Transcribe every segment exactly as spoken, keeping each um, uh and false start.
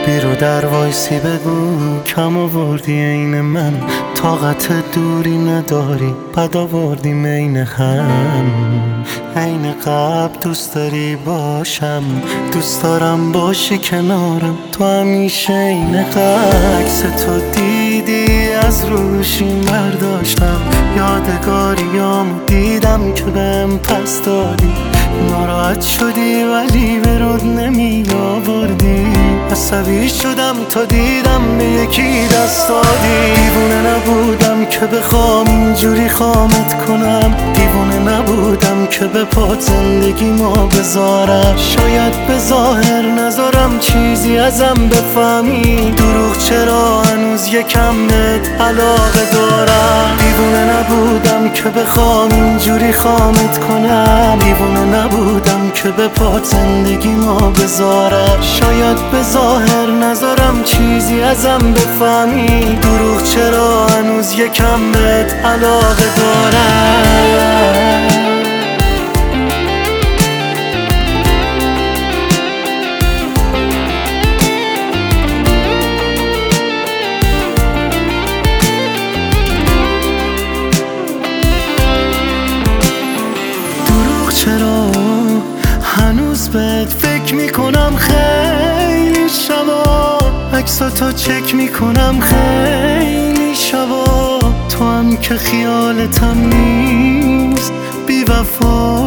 بیرو در وایسی بگو کم آوردی عین من، طاقت دوری نداری بد آوردی مین هم. عین قبل دوست داری باشم، دوست دارم باشی کنارم، تو همیشه عین عکس تو دیدی از روشیم برداشتم، یادگاریامو دیدم که بهم پس دادی، ناراحت شدی ولی به رود نمی آوردی، عصبی شدم تا دیدم به یکی دست دادی. دیوونه نبودم که بخوام اینجوری خامت کنم، دیوونه نبودم که به پات زندگی ما بذارم، شاید به ظاهر نذارم چیزی ازم بفهمی، دروغ چرا هنوز یکم بهت علاقه دارم. دیوونه نبودم که بخوام اینجوری خامت کنم، دیوونه نبودم که به پات زندگی ما بذارم، شاید به ظاهر نذارم چیزی ازم بفهمی، دروغ چرا هنوز یکم بهت علاقه دارم. چرا هنوز بهت فکر میکنم خیلی شبا، عکساتو چک میکنم خیلی شبا، تو هم که خیالتم نیست بی وفا.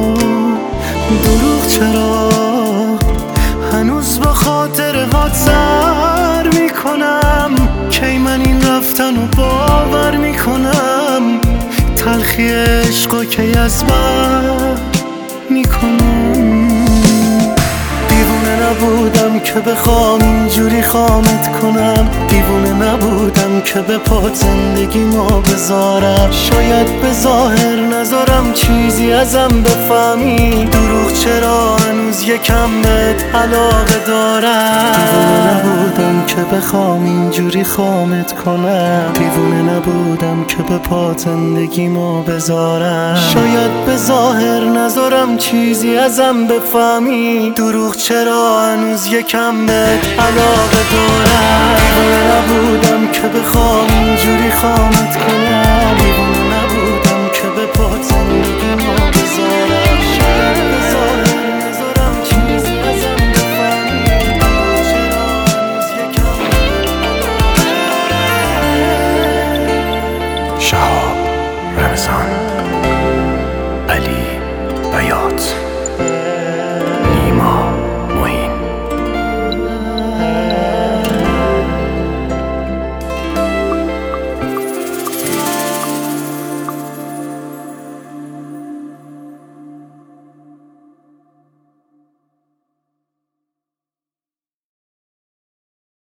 دروغ چرا هنوز با خاطر هات سر میکنم، کی من این رفتن رو باور میکنم، تلخی عشقا که از بر میکنم. دیوونه نبودم که بخوام اینجوری خامت کنم، دیوونه نبودم که به پات زندگی ما بذارم، شاید به ظاهر نذارم چیزی ازم بفهمی، دروغ چرا هنوز یکم بهت علاقه دارم. دیوونه نبودم که بخوام اینجوری خامت کنم، دیوونه نبودم که به پات زندگی ما بذارم، شاید به ظاهر نذارم چیزی ازم بفهمی، دروغ چرا هنوز یکم بهت علاقه دارم. دیوونه نبودم که بخوام اینجوری خامت کنم، دیوونه نبودم که به پات زندگی ما بذارم، شاید به ظاهر نذارم چیزی ازم بفهمی، دروغ چرا هنوز یکم بهت علاقه دارم. شهاب رمضان.